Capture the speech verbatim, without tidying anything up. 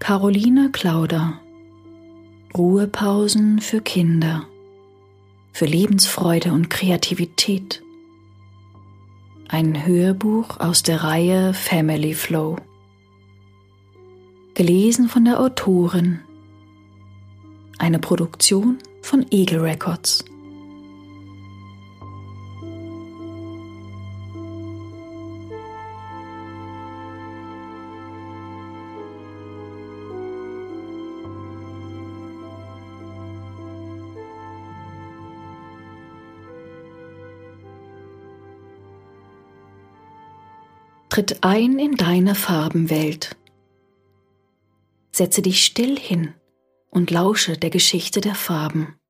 Caroline Klauder. Ruhepausen für Kinder, für Lebensfreude und Kreativität. Ein Hörbuch aus der Reihe Family Flow. Gelesen von der Autorin. Eine Produktion von Eagle Records. Tritt ein in deine Farbenwelt. Setze dich still hin und lausche der Geschichte der Farben.